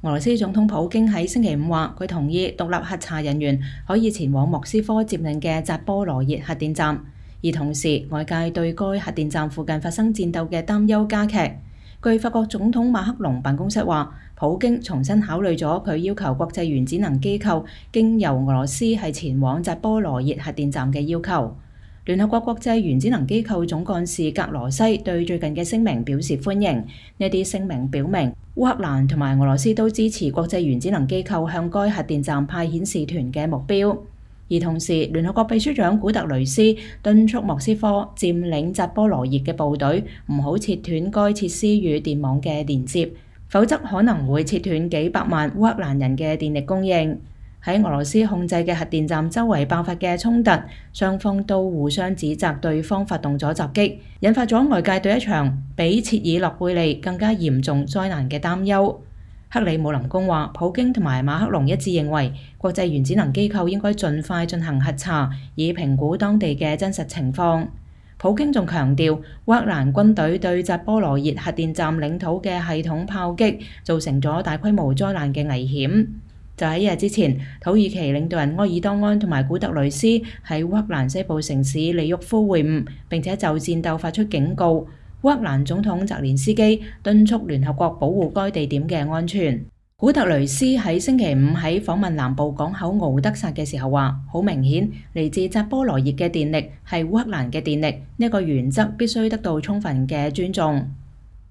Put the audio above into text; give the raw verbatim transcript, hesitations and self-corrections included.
俄羅斯總統普京喺星期五話，佢同意獨立核查人員可以前往莫斯科佔領嘅扎波羅熱核電站，而同時外界對該核電站附近發生戰鬥嘅擔憂加劇。據法國總統馬克龍辦公室話，普京重新考慮咗佢要求國際原子能機構經由俄羅斯係前往扎波羅熱核電站嘅要求。聯合國國際原子能機構總幹事格羅西對最近嘅聲明表示歡迎。呢啲聲明表明，烏克蘭同埋俄羅斯都支持國際原子能機構向該核電站派遣使團嘅目標。而同時，聯合國秘書長古特雷斯敦促莫斯科佔領扎波羅熱嘅部隊唔好切斷該設施與電網嘅連接，否則可能會切斷幾百萬烏克蘭人嘅電力供應。喺俄羅斯控制嘅核電站周圍爆發嘅衝突，雙方都互相指責對方發動咗襲擊，引發咗外界對一場比切爾諾貝利更加嚴重災難嘅擔憂。克里姆林宮話，普京同埋馬克龍一致認為，國際原子能機構應該盡快進行核查，以評估當地嘅真實情況。普京仲強調，烏克蘭軍隊對扎波羅熱核電站領土嘅系統炮擊造成咗大規模災難嘅危險。就喺一日之前，土耳其領導人埃爾多安同埋古特雷斯喺烏克蘭西部城市利沃夫會晤，並且就戰鬥發出警告。烏克蘭總統澤連斯基敦促聯合國保護該地點嘅安全。古特雷斯喺星期五喺訪問南部港口敖德薩嘅時候話，好明顯嚟自扎波羅熱嘅電力係烏克蘭嘅電力，呢一個原則必須得到充分嘅尊重。